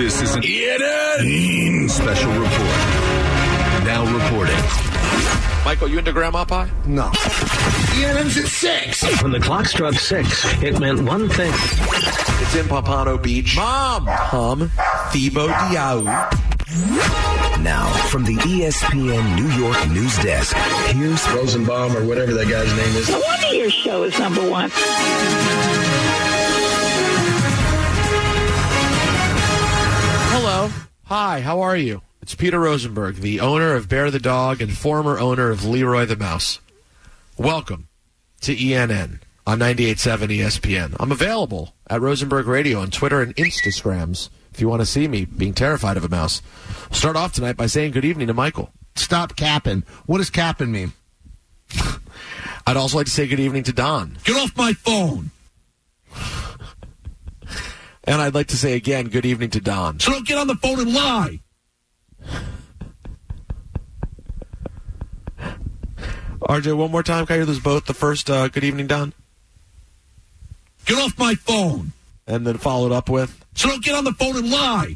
This is an ENN special report. Now reporting. Michael, you into Grandma Pie? No. ENN's at 6. When the clock struck 6, it meant one thing. It's in Pompano Beach. Mom! Tom Thibault Diaw. Now, from the ESPN New York news desk, here's Rosenbaum or whatever that guy's name is. No wonder your show is number one. Hello. Hi, how are you? It's Peter Rosenberg, the owner of Bear the Dog and former owner of Leroy the Mouse. Welcome to ENN on 98.7 ESPN. I'm available at Rosenberg Radio on Twitter and Instagrams if you want to see me being terrified of a mouse. I'll start off tonight by saying good evening to Michael. Stop capping. What does capping mean? I'd also like to say good evening to Don. Get off my phone! And I'd like to say again good evening to Don. So don't get on the phone and lie! RJ, one more time. Can I hear this both? The first, good evening, Don. Get off my phone! And then followed up with? So don't get on the phone and lie!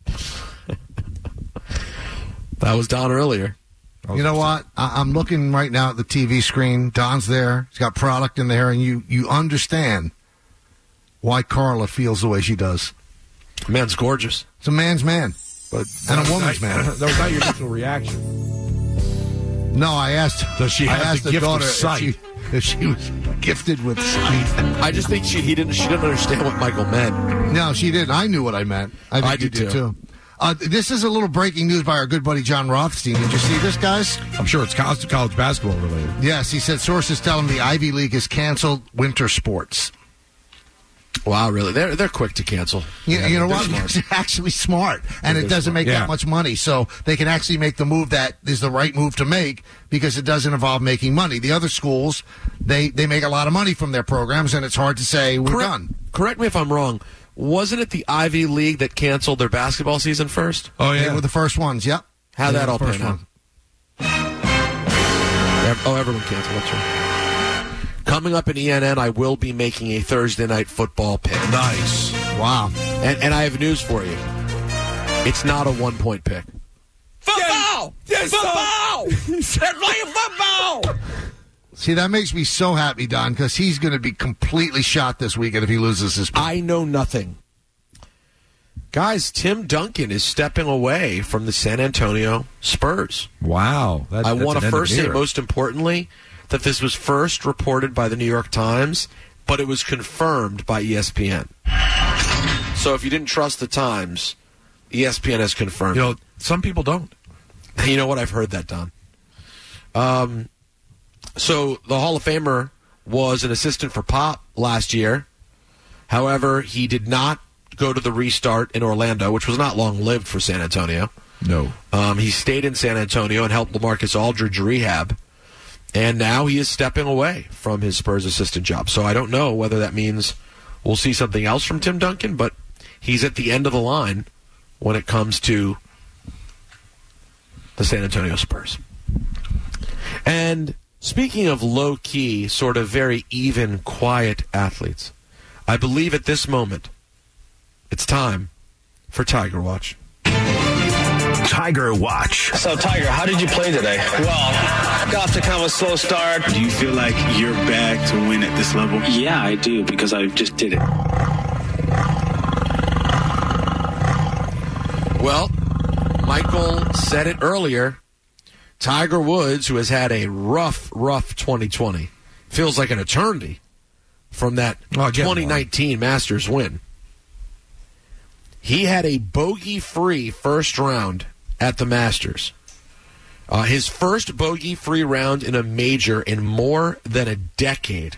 That was Don earlier. You know what? I'm looking right now at the TV screen. Don's there. He's got product in there, and you understand why Carla feels the way she does. Man's gorgeous. It's a man's man, and a woman's man. That was not your initial reaction. No, I asked. Does she have the gift of daughter sight? if she was gifted with sight. I just think she didn't understand what Michael meant. No, she didn't. I knew what I meant. I think you did too. This is a little breaking news by our good buddy John Rothstein. Did you see this, guys? I'm sure it's college basketball related. Yes, he said sources tell him the Ivy League has canceled winter sports. Wow, really? They're quick to cancel. You know what? It's actually smart, and it doesn't make that much money. So they can actually make the move that is the right move to make because it doesn't involve making money. The other schools, they make a lot of money from their programs, and it's hard to say we're done. Correct me if I'm wrong. Wasn't it the Ivy League that canceled their basketball season first? Oh, yeah. They were the first ones, yep. How'd that all pan out? Everyone canceled. That's right. Coming up in ENN, I will be making a Thursday night football pick. Nice. Wow. And I have news for you. It's not a 1-point pick. Football! Yes, football! They're playing football! See, that makes me so happy, Don, because he's going to be completely shot this weekend if he loses his pick. I know nothing. Guys, Tim Duncan is stepping away from the San Antonio Spurs. Wow. I want to first say, most importantly, that this was first reported by the New York Times, but it was confirmed by ESPN. So if you didn't trust the Times, ESPN has confirmed. You know, some people don't. You know what? I've heard that, Don. So the Hall of Famer was an assistant for Pop last year. However, he did not go to the restart in Orlando, which was not long-lived for San Antonio. No. He stayed in San Antonio and helped LaMarcus Aldridge rehab. And now he is stepping away from his Spurs assistant job. So I don't know whether that means we'll see something else from Tim Duncan, but he's at the end of the line when it comes to the San Antonio Spurs. And speaking of low-key, sort of very even, quiet athletes, I believe at this moment it's time for Tiger Watch. Tiger Watch. So, Tiger, how did you play today? Well, got to kind of a slow start. Do you feel like you're back to win at this level? Yeah, I do, because I just did it. Well, Michael said it earlier. Tiger Woods, who has had a rough 2020, feels like an eternity from that 2019 Masters win. He had a bogey-free first round at the Masters. His first bogey-free round in a major in more than a decade.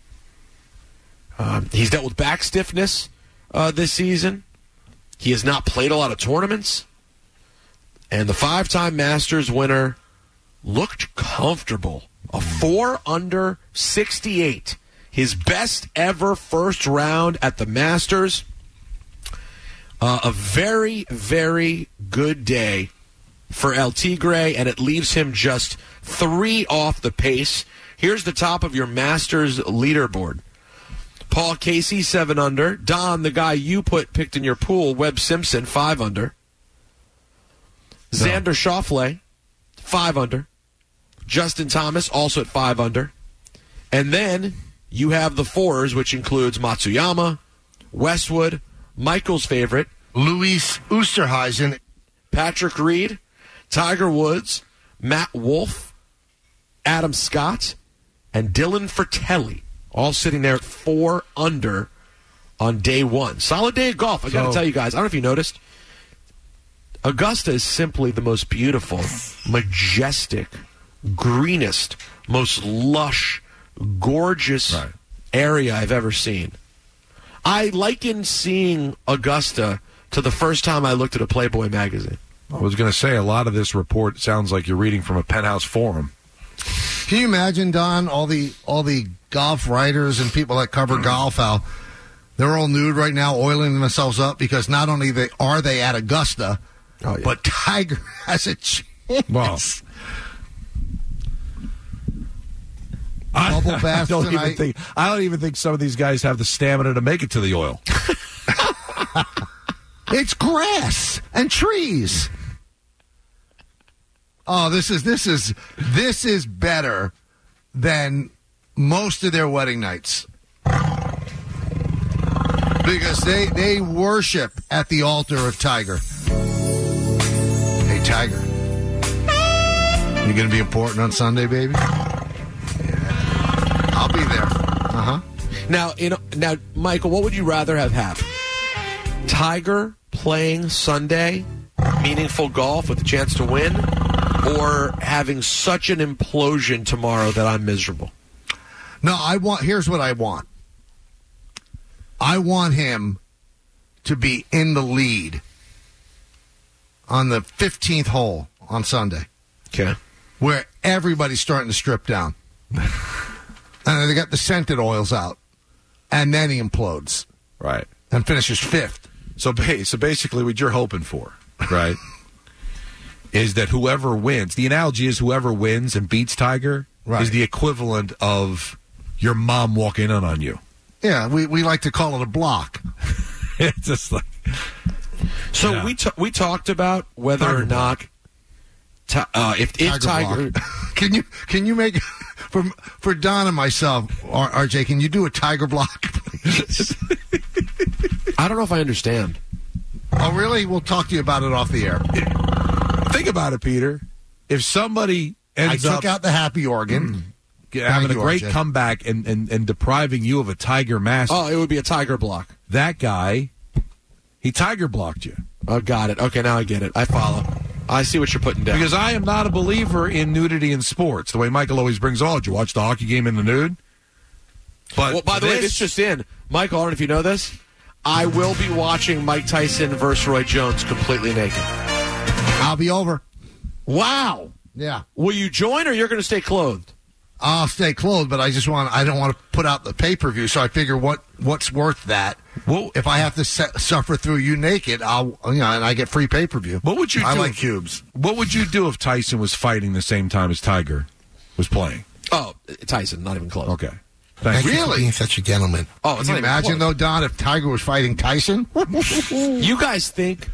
He's dealt with back stiffness this season. He has not played a lot of tournaments. And the 5-time Masters winner looked comfortable. A 4-under 68. His best ever first round at the Masters. A very, very good day for El Tigre, and it leaves him just 3 off the pace. Here's the top of your Masters leaderboard. Paul Casey, 7 under. Don, the guy you picked in your pool, Webb Simpson, 5 under. Xander Schauffele, 5 under. Justin Thomas, also at 5 under. And then you have the 4s, which includes Matsuyama, Westwood, Michael's favorite, Luis Osterhuizen, Patrick Reed, Tiger Woods, Matt Wolff, Adam Scott, and Dylan Fratelli, all sitting there at 4 under on day 1. Solid day of golf. I got to tell you guys, I don't know if you noticed, Augusta is simply the most beautiful, majestic, greenest, most lush, gorgeous area I've ever seen. I liken seeing Augusta to the first time I looked at a Playboy magazine. I was going to say, a lot of this report sounds like you're reading from a Penthouse forum. Can you imagine, Don, all the golf writers and people that cover golf, how they're all nude right now, oiling themselves up because not only are they at Augusta, but Tiger has a chance. Well, Bubble bath tonight. I don't even think some of these guys have the stamina to make it to the oil. It's grass and trees. Oh, this is better than most of their wedding nights. Because they worship at the altar of Tiger. Hey, Tiger. You going to be important on Sunday, baby? Yeah. I'll be there. Uh-huh. Now, Michael, what would you rather have happen? Tiger playing Sunday, meaningful golf with a chance to win, or having such an implosion tomorrow that I'm miserable? No, here's what I want. I want him to be in the lead on the 15th hole on Sunday. Okay. Where everybody's starting to strip down. And they got the scented oils out. And then he implodes. Right. And finishes 5th. So basically what you're hoping for, right, is that whoever wins, the analogy is whoever wins and beats Tiger is the equivalent of your mom walking in on you. Yeah, we like to call it a block. It's just like... So yeah. we talked about whether Tiger or not... if Tiger... Can you make... For Don and myself, RJ, can you do a Tiger block, please? I don't know if I understand. Oh, really? We'll talk to you about it off the air. Think about it, Peter. If somebody ends I took out the happy organ. Having a great comeback and depriving you of a Tiger mask. Oh, it would be a Tiger block. That guy, he Tiger blocked you. Oh, got it. Okay, now I get it. I follow. I see what you're putting down. Because I am not a believer in nudity in sports, the way Michael always brings all. Did you watch the hockey game in the nude? But well, by the way, it's just in. Michael, I don't know if you know this. I will be watching Mike Tyson versus Roy Jones completely naked. I'll be over. Wow. Yeah. Will you join or you're going to stay clothed? I'll stay clothed, but I don't want to put out the pay-per-view, so I figure what's worth that? Well, if I have to suffer through you naked, and I get free pay-per-view. What would you do? I like cubes. What would you do if Tyson was fighting the same time as Tiger was playing? Oh, Tyson, not even close. Okay. Thank you for being such a gentleman. Oh, can you imagine though, Don, if Tiger was fighting Tyson? You guys think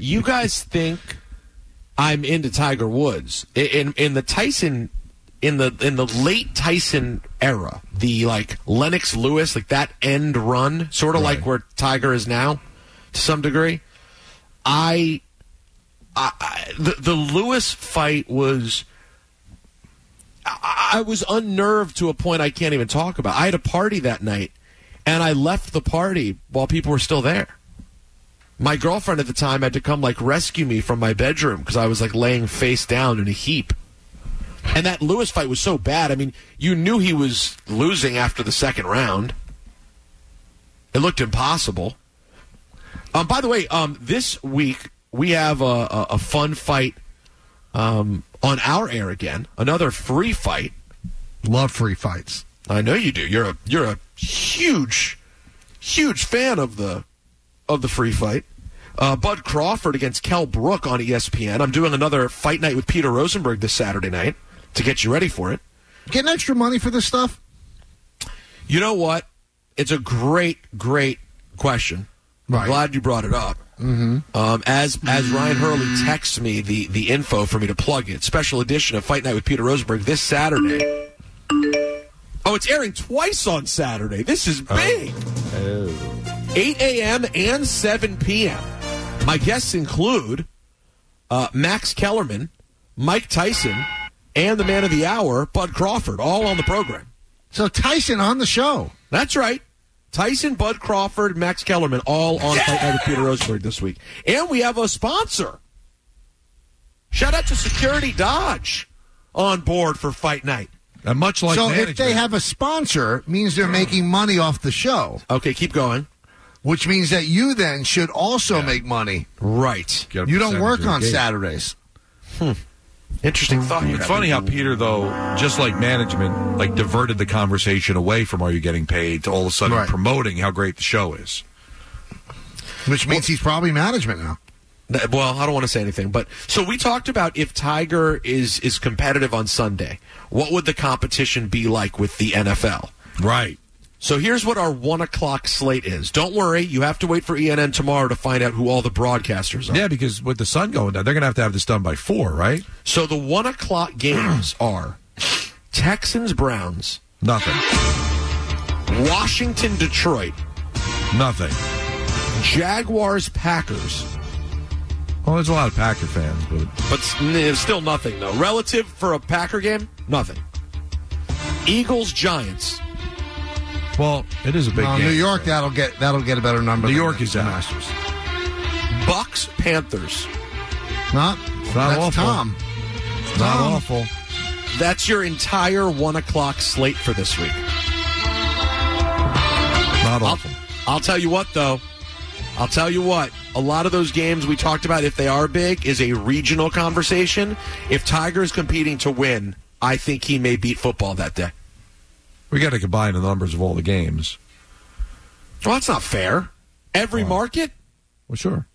I'm into Tiger Woods in the Tyson. In the late Tyson era, the like Lennox Lewis, like that end run, sort of like where Tiger is now, to some degree. The Lewis fight was, I was unnerved to a point I can't even talk about. I had a party that night, and I left the party while people were still there. My girlfriend at the time had to come like rescue me from my bedroom because I was like laying face down in a heap. And that Lewis fight was so bad. I mean, you knew he was losing after the second round. It looked impossible. By the way, this week we have a fun fight on our air again. Another free fight. Love free fights. I know you do. You're a huge fan of the free fight. Bud Crawford against Kell Brook on ESPN. I'm doing another fight night with Peter Rosenberg this Saturday night to get you ready for it. Getting extra money for this stuff? You know what? It's a great question. Right. I'm glad you brought it up. Mm-hmm. As Ryan Hurley texts me the info for me to plug it, special edition of Fight Night with Peter Rosenberg this Saturday. Oh, it's airing twice on Saturday. This is big. 8 a.m. and 7 p.m. My guests include Max Kellerman, Mike Tyson, and the man of the hour, Bud Crawford, all on the program. So Tyson on the show. That's right. Tyson, Bud Crawford, Max Kellerman, all on Fight Night with Peter Rosenberg this week. And we have a sponsor. Shout out to Security Dodge on board for Fight Night. And much like management. If they have a sponsor, it means they're making money off the show. Okay, keep going. Which means that you then should also make money. Right. You don't work on Saturdays. Interesting thought. It's funny how Peter, though, just like management, like diverted the conversation away from "Are you getting paid?" to all of a sudden promoting how great the show is. Which means he's probably management now. Well, I don't want to say anything, but so we talked about if Tiger is competitive on Sunday, what would the competition be like with the NFL? Right. So here's what our 1 o'clock slate is. Don't worry, you have to wait for ENN tomorrow to find out who all the broadcasters are. Yeah, because with the sun going down, they're going to have this done by 4, right? So the 1 o'clock games are Texans-Browns. Nothing. Washington-Detroit. Nothing. Jaguars-Packers. Well, there's a lot of Packer fans, but still nothing, though. Relative for a Packer game, nothing. Eagles-Giants. Well, it is a big game. New York, that'll get a better number. New York is out. Masters. Bucks-Panthers. Not awful. Tom. Not awful. That's your entire 1 o'clock slate for this week. Not awful. I'll tell you what, though. I'll tell you what. A lot of those games we talked about, if they are big, is a regional conversation. If Tiger's competing to win, I think he may beat football that day. We got to combine the numbers of all the games. Well, that's not fair. Every market? Well, sure.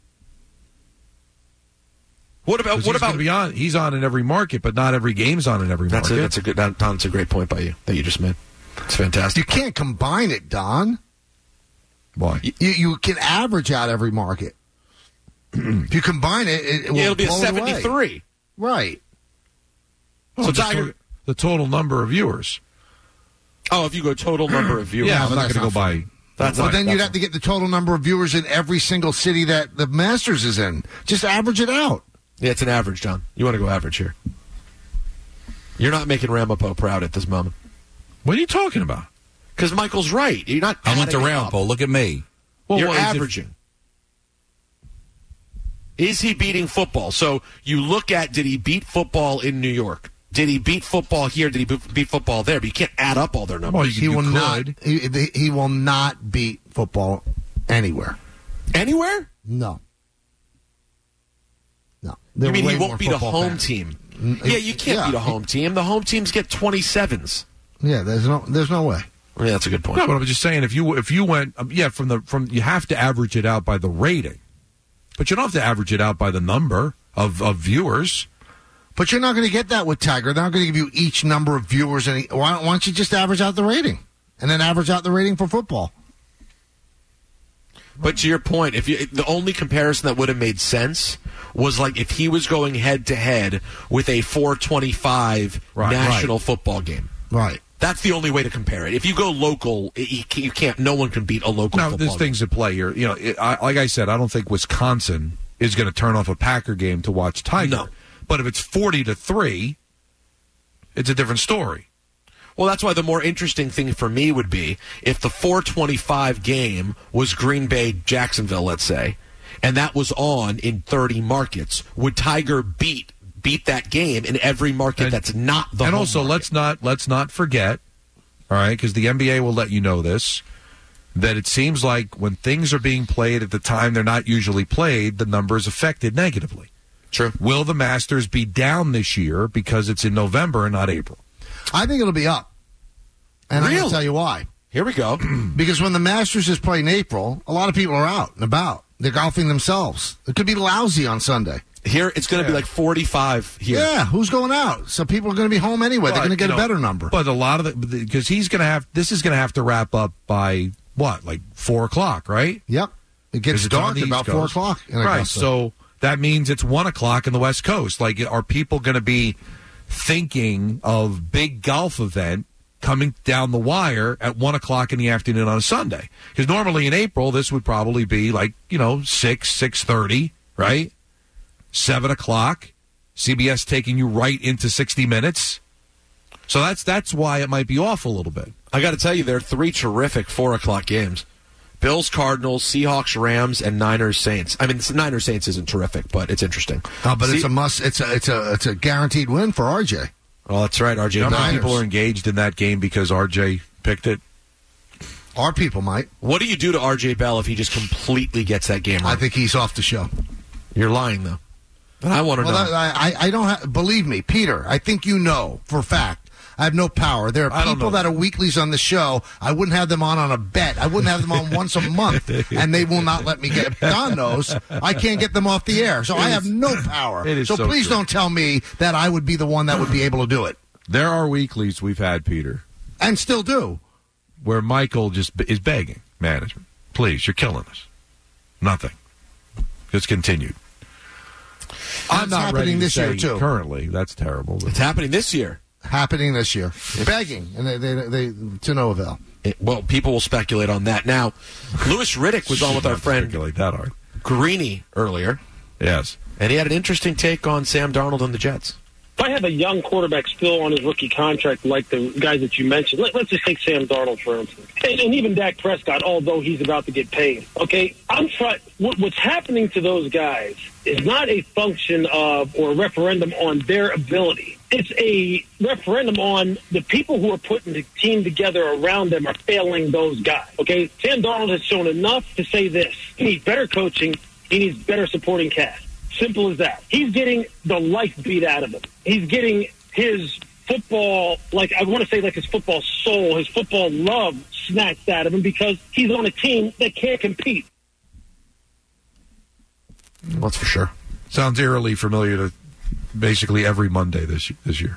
What about he's on in every market, but not every game's on in every market. That's a great point by you that you just made. It's fantastic. You can't combine it, Don. Why? You can average out every market. If you combine it, it'll be a 73. Away. Right. So Tiger, the total number of viewers. Oh, if you go total number of viewers. Yeah, I'm not going to go by. Then you'd have to get the total number of viewers in every single city that the Masters is in. Just average it out. Yeah, it's an average, John. You want to go average here. You're not making Ramapo proud at this moment. What are you talking about? Because Michael's right. You're not. I went to Ramapo. Look at me. Well, you're averaging. Is he beating football? So you look at, did he beat football in New York? Did he beat football here? Did he beat football there? But you can't add up all their numbers. Well, he will not. He will not beat football anywhere. Anywhere? No. You mean he won't beat a home team? Yeah, you can't beat a home team. The home teams get 27s. Yeah, there's no way. Yeah, that's a good point. No, but I'm just saying, if you went, from you have to average it out by the rating, but you don't have to average it out by the number of viewers. But you're not going to get that with Tiger. They're not going to give you each number of viewers. Why don't you just average out the rating and then average out the rating for football? But to your point, the only comparison that would have made sense was like if he was going head to head with a 425 national football game. Right. That's the only way to compare it. If you go local, you can't. No one can beat a local. Now, football there's things at play here. Like I said, I don't think Wisconsin is going to turn off a Packer game to watch Tiger. No. But if it's 40-3, it's a different story. Well, that's why the more interesting thing for me would be if the 425 game was Green Bay, Jacksonville, let's say, and that was on in 30 markets. Would Tiger beat that game in every market that's not the And home also, market? let's not forget, all right, because the NBA will let you know this, that it seems like when things are being played at the time they're not usually played, the number is affected negatively. True. Will the Masters be down this year because it's in November and not April? I think it'll be up. And I'm going to tell you why. Here we go. Because when the Masters is played in April, a lot of people are out and about. They're golfing themselves. It could be lousy on Sunday. Here, it's going to be like 45 here. Yeah, who's going out? So people are going to be home anyway. They're going to get a better number. But a lot of because this is going to have to wrap up by what, like 4 o'clock, right? Yep. It gets dark about 4 o'clock. Right. So that means it's 1 o'clock in the West Coast. Like, are people going to be thinking of big golf event coming down the wire at 1 o'clock in the afternoon on a Sunday? Because normally in April, this would probably be like, 6:30, right? 7 o'clock, CBS taking you right into 60 Minutes. So that's why it might be off a little bit. I got to tell you, there are 3 terrific 4 o'clock games. Bills, Cardinals, Seahawks, Rams, and Niners, Saints. I mean, Niners, Saints isn't terrific, but it's interesting. Oh, but it's a must. It's a guaranteed win for RJ. Oh, that's right, RJ. How many people are engaged in that game because RJ picked it? Our people might. What do you do to RJ Bell if he just completely gets that game wrong? I think he's off the show. You're lying, though. But I want to know. I don't believe me, Peter. I think you know for a fact. I have no power. There are people that are weeklies on the show. I wouldn't have them on a bet. I wouldn't have them on once a month, and they will not let me get. Don knows I can't get them off the air, so I have no power. So please true. don't tell me that I would be the one that would be able to do it. There are weeklies we've had, Peter, and still do, where Michael just is begging management, please, you're killing us. Nothing. Just continued. I'm not happening ready to this year say too. Currently, that's terrible. It's happening this year. Happening this year. Begging, and they to no avail. Well, people will speculate on that. Now, Louis Riddick was on with our friend speculate that hard. Greeny earlier. Yes. And he had an interesting take on Sam Darnold and the Jets. If I have a young quarterback still on his rookie contract like the guys that you mentioned, let's just take Sam Darnold, for instance. And even Dak Prescott, although he's about to get paid. Okay, what's happening to those guys is not a function of or a referendum on their ability. It's a referendum on the people who are putting the team together around them are failing those guys. Okay, Sam Darnold has shown enough to say this. He needs better coaching. He needs better supporting cast. Simple as that. He's getting the life beat out of him. He's getting his football, his football soul, his football love snatched out of him because he's on a team that can't compete. That's for sure. Sounds eerily familiar to basically every Monday this year.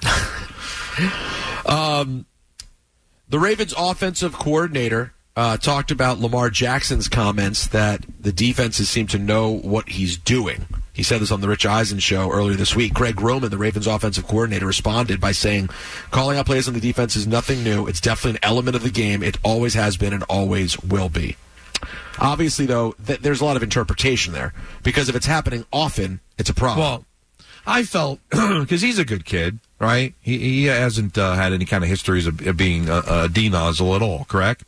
The Ravens offensive coordinator talked about Lamar Jackson's comments that the defenses seem to know what he's doing. He said this on the Rich Eisen show earlier this week. Greg Roman, the Ravens offensive coordinator, responded by saying, calling out plays on the defense is nothing new. It's definitely an element of the game. It always has been and always will be. Obviously, though, there's a lot of interpretation there because if it's happening often, it's a problem. Well, I felt, because he's a good kid, right? He hasn't had any kind of histories of being a D-nozzle at all, correct?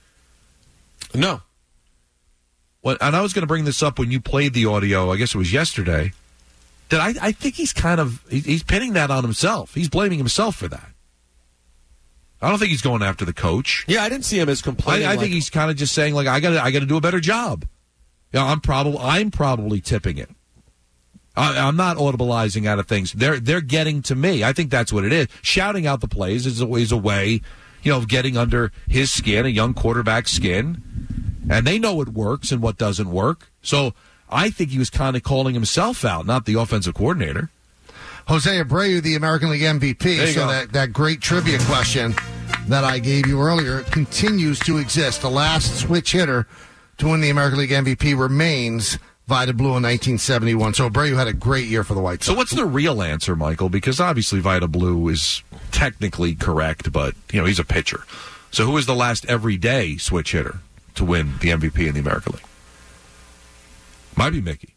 No. Well, and I was going to bring this up when you played the audio, I guess it was yesterday, that I think he's he's pinning that on himself. He's blaming himself for that. I don't think he's going after the coach. Yeah, I didn't see him as complaining. I think he's kind of just saying, like, I got to do a better job. I'm probably tipping it. I'm not audibilizing out of things. They're getting to me. I think that's what it is. Shouting out the plays is always a way, of getting under his skin, a young quarterback's skin. And they know what works and what doesn't work. So I think he was kind of calling himself out, not the offensive coordinator. Jose Abreu, the American League MVP. So that great trivia question that I gave you earlier continues to exist. The last switch hitter to win the American League MVP remains Vida Blue in 1971. So Abreu had a great year for the White Sox. So what's the real answer, Michael? Because obviously Vida Blue is technically correct, but he's a pitcher. So who is the last everyday switch hitter to win the MVP in the American League? Might be Mickey.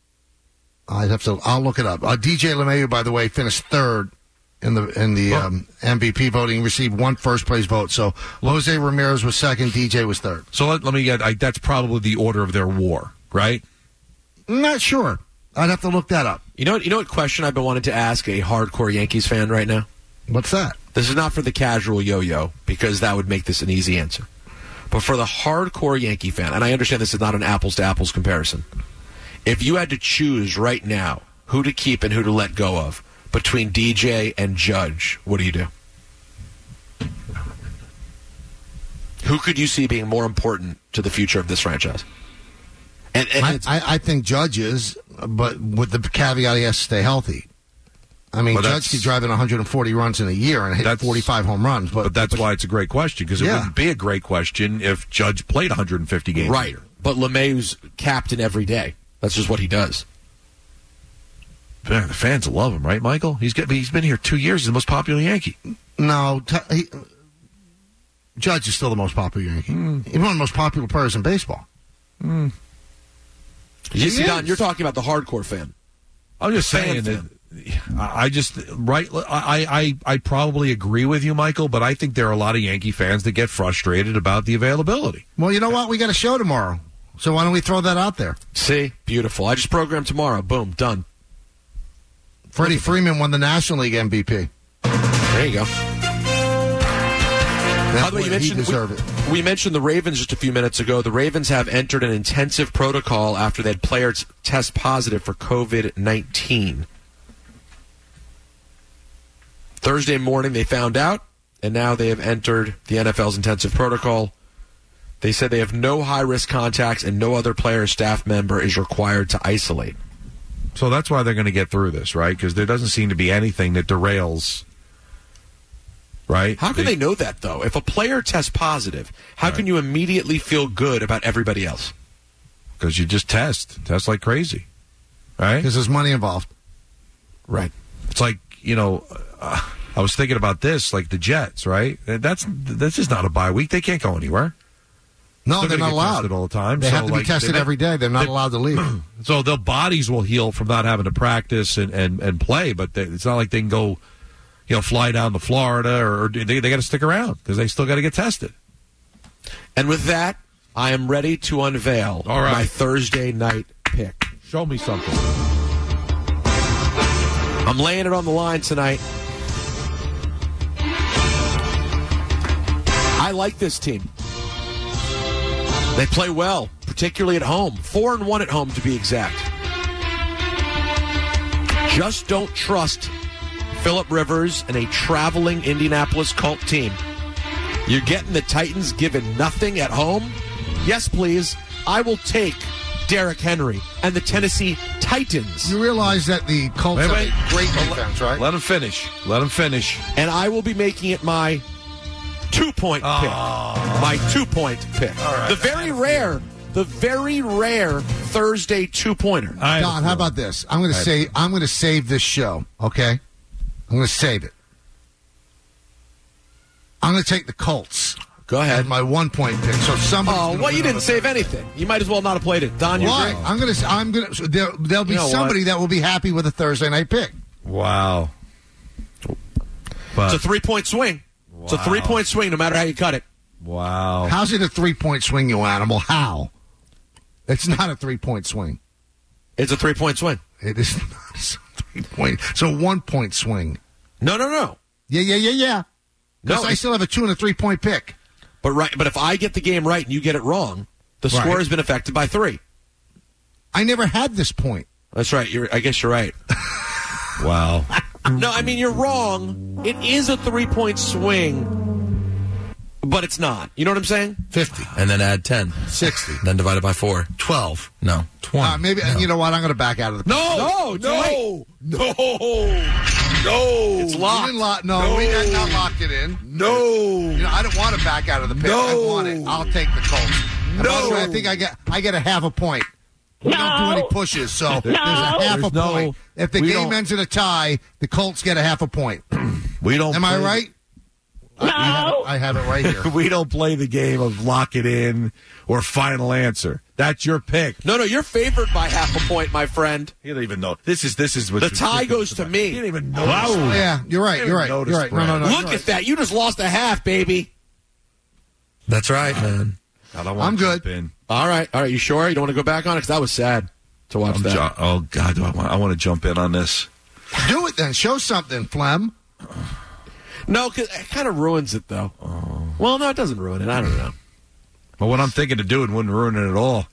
I'll look it up. DJ LeMahieu, by the way, finished third in the MVP voting, received one first place vote. So Jose Ramirez was second, DJ was third. So let me get, that's probably the order of their war, right? Not sure. I'd have to look that up. You know what question I've been wanting to ask a hardcore Yankees fan right now? What's that? This is not for the casual yo-yo, because that would make this an easy answer. But for the hardcore Yankee fan, and I understand this is not an apples-to-apples comparison, if you had to choose right now who to keep and who to let go of between DJ and Judge, what do you do? Who could you see being more important to the future of this franchise? And I think Judge is, but with the caveat he has to stay healthy. I mean, Judge could drive in 140 runs in a year and hit 45 home runs. But that's why it's a great question, because it wouldn't be a great question if Judge played 150 games a year. But LeMahieu's captain every day. That's just what he does. Man, the fans love him, right, Michael? He's been here 2 years. He's the most popular Yankee. No, Judge is still the most popular Yankee. He's one of the most popular players in baseball. You see, Don, you're talking about the hardcore fan. I'm just saying that. I probably agree with you, Michael, but I think there are a lot of Yankee fans that get frustrated about the availability. Well, you know what? We got a show tomorrow, so why don't we throw that out there? See? Beautiful. I just programmed tomorrow. Boom. Done. Freddie Freeman won the National League MVP. There you go. By the way, we mentioned the Ravens just a few minutes ago. The Ravens have entered an intensive protocol after they had players test positive for COVID-19. Thursday morning they found out, and now they have entered the NFL's intensive protocol. They said they have no high-risk contacts and no other player or staff member is required to isolate. So that's why they're going to get through this, right? Because there doesn't seem to be anything that derails, right? How can they know that, though? If a player tests positive, how can you immediately feel good about everybody else? Because you just test like crazy, right? Because there's money involved. Right. It's like, I was thinking about this, like the Jets, right? That's just not a bye week. They can't go anywhere. No, they're not allowed all the time. They have to be tested every day. They're not allowed to leave. So their bodies will heal from not having to practice and play, but it's not like they can go, fly down to Florida or they got to stick around because they still got to get tested. And with that, I am ready to unveil my Thursday night pick. Show me something. I'm laying it on the line tonight. I like this team. They play well, particularly at home. 4-1 at home, to be exact. Just don't trust Phillip Rivers and a traveling Indianapolis Colt team. You're getting the Titans given nothing at home? Yes, please. I will take Derrick Henry and the Tennessee Titans. You realize that the Colts have a great defense, right? Let him finish. And I will be making it my 2-point pick. My 2-point pick. Right. The very rare Thursday 2-pointer. Don, how about this? I'm going to save this show, okay? I'm going to save it. I'm going to take the Colts. Go ahead. My 1-point pick. So somebody. You didn't save anything. You might as well not have played it. Don, you're great. There'll be somebody that will be happy with a Thursday night pick. Wow. It's a 3-point swing. Wow. It's a 3-point swing no matter how you cut it. Wow. How's it a 3-point swing, you animal? How? It's not a 3-point swing. It's a 3-point swing. It is not a 3-point. So 1-point swing. No. Yeah. Because I still have a 2 and a 3-point pick. But if I get the game right and you get it wrong, the score has been affected by 3. I never had this point. That's right. I guess you're right. Wow. No, I mean, you're wrong. It is a 3-point swing, but it's not. You know what I'm saying? 50. And then add 10. 60. Then divide it by 4. 12. No. 20. Maybe, no. You know what? I'm going to back out of the pick. No. It's locked. We had not locked it in. No. I don't want to back out of the pick. I want it. I'll take the Colts. And by the way, I think I get a half a point. We don't do any pushes, so there's a half a point. If the game ends in a tie, the Colts get a half a point. We don't. Am I right? No. I have it right here. We don't play the game of lock it in or final answer. That's your pick. No, you're favored by half a point, my friend. You don't even know. This is what the tie goes to me. You don't even know. Wow. Yeah, you're right. You're right. No. Look at that. You just lost a half, baby. That's right, man. I'm good. All right. You sure? You don't want to go back on it? Because that was sad to watch that. Oh, God. I want to jump in on this. Do it then. Show something, Flem. No, because it kind of ruins it, though. Oh. Well, no, it doesn't ruin it. I don't know. But what I'm thinking of doing wouldn't ruin it at all.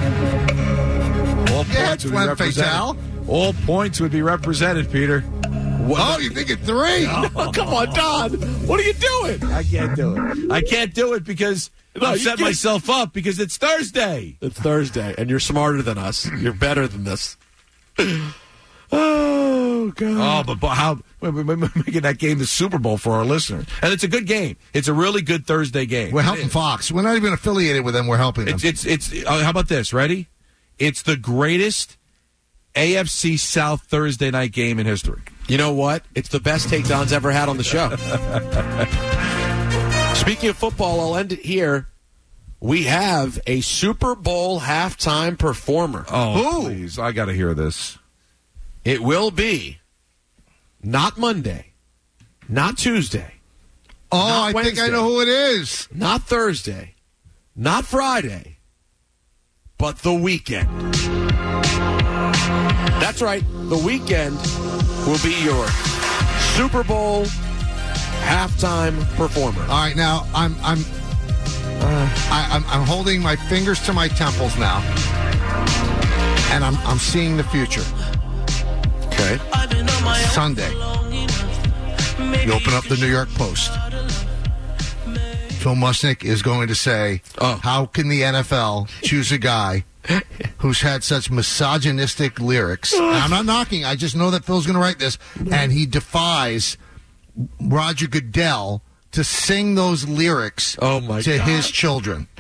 All points would be represented. All points would be represented, Peter. Oh, you think it's 3? Oh, come on, Don. What are you doing? I can't do it. I can't do it because I've set myself up because it's Thursday. It's Thursday, and you're smarter than us. You're better than this. Oh, God. Oh, but how we're making that game the Super Bowl for our listeners. And it's a good game. It's a really good Thursday game. We're helping Fox. We're not even affiliated with them. We're helping them. It's how about this? Ready? It's the greatest AFC South Thursday night game in history. You know what? It's the best take Don's ever had on the show. Speaking of football, I'll end it here. We have a Super Bowl halftime performer. Oh, please. I got to hear this. It will be not Monday, not Tuesday. Oh, not I Wednesday, think I know who it is. Not Thursday, not Friday, but the weekend. That's right. The weekend will be your Super Bowl halftime performer. All right, now I'm holding my fingers to my temples now, and I'm seeing the future. Okay. Sunday, you open up the New York Post. Phil Musnick is going to say, how can the NFL choose a guy who's had such misogynistic lyrics? And I'm not knocking. I just know that Phil's going to write this. And he defies Roger Goodell to sing those lyrics to his children.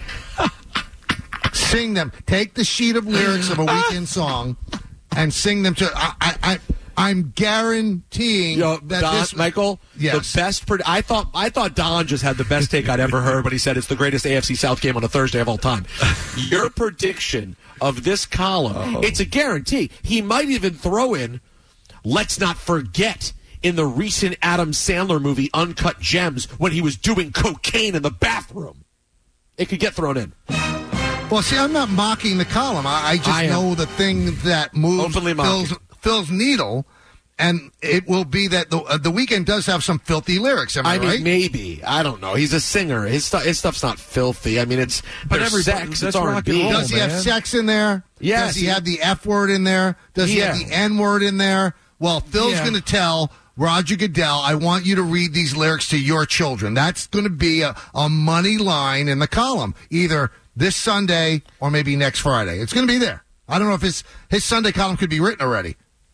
Sing them. Take the sheet of lyrics of a weekend song and sing them to... I'm guaranteeing that Don, this... Michael, yes. The best... I thought Don just had the best take I'd ever heard, but he said it's the greatest AFC South game on a Thursday of all time. Your prediction of this column, it's a guarantee. He might even throw in, let's not forget, in the recent Adam Sandler movie, Uncut Gems, when he was doing cocaine in the bathroom. It could get thrown in. Well, see, I'm not mocking the column. I just know the thing that moves Phil's needle, and it will be that the weekend does have some filthy lyrics. Am I right? mean, maybe. I don't know. He's a singer. His stuff's not filthy. I mean, it's sex. It's R&B. Does he have sex in there? Yes. Does he have the F word in there? Does he have the N word in there? Well, Phil's going to tell Roger Goodell, I want you to read these lyrics to your children. That's going to be a money line in the column, either this Sunday or maybe next Friday. It's going to be there. I don't know if his Sunday column could be written already.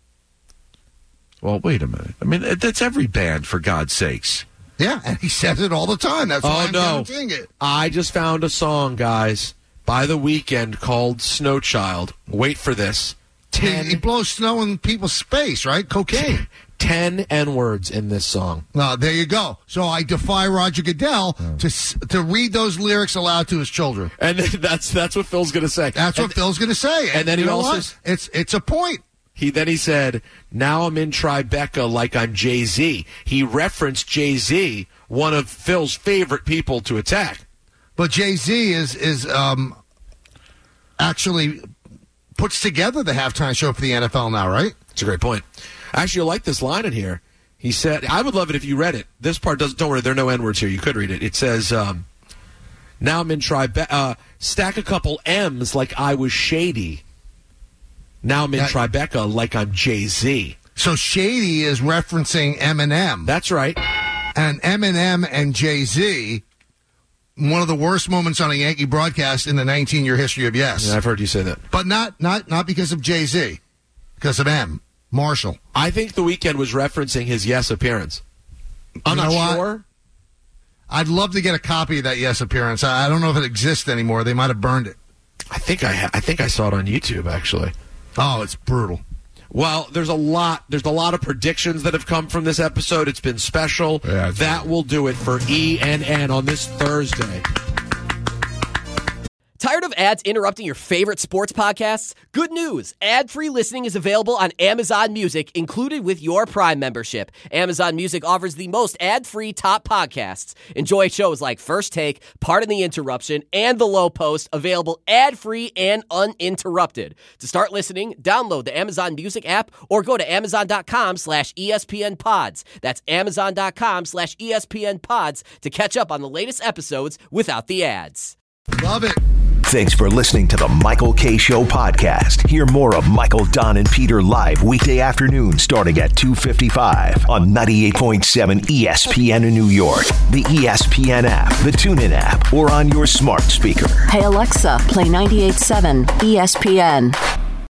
Well, wait a minute. I mean, that's every band, for God's sakes. Yeah, and he says it all the time. That's why I'm guaranteeing it. I just found a song, guys, by The Weeknd called Snow Child. Wait for this. He blows snow in people's space, right? Cocaine. 10 N-words in this song. There you go. So I defy Roger Goodell to read those lyrics aloud to his children. And that's what Phil's going to say. That's what Phil's going to say. And then he also... It's a point. He said, now I'm in Tribeca like I'm Jay-Z. He referenced Jay-Z, one of Phil's favorite people to attack. But Jay-Z is actually puts together the halftime show for the NFL now, right? It's a great point. Actually, you'll like this line in here. He said, I would love it if you read it. This part don't worry, there are no N-words here. You could read it. It says, now I'm in Tribeca, stack a couple M's like I was Shady. Now I'm in Tribeca like I'm Jay-Z. So Shady is referencing Eminem. That's right. And Eminem and Jay-Z, one of the worst moments on a Yankee broadcast in the 19-year history of Yes. Yeah, I've heard you say that. But not because of Jay-Z, because of Marshall. I think The Weeknd was referencing his Yes appearance. I'm not sure. I'd love to get a copy of that Yes appearance. I don't know if it exists anymore. They might have burned it. I think I saw it on YouTube, actually. Oh, it's brutal. Well, there's a lot of predictions that have come from this episode. It's been special. Yeah, that will do it for ENN on this Thursday. Tired of ads interrupting your favorite sports podcasts? Good news. Ad-free listening is available on Amazon Music, included with your Prime membership. Amazon Music offers the most ad-free top podcasts. Enjoy shows like First Take, Pardon the Interruption, and The Low Post, available ad-free and uninterrupted. To start listening, download the Amazon Music app or go to Amazon.com/ESPN Pods. That's Amazon.com/ESPN Pods to catch up on the latest episodes without the ads. Love it. Thanks for listening to the Michael K. Show podcast. Hear more of Michael, Don, and Peter live weekday afternoon starting at 2:55 on 98.7 ESPN in New York, the ESPN app, the TuneIn app, or on your smart speaker. Hey Alexa, play 98.7 ESPN.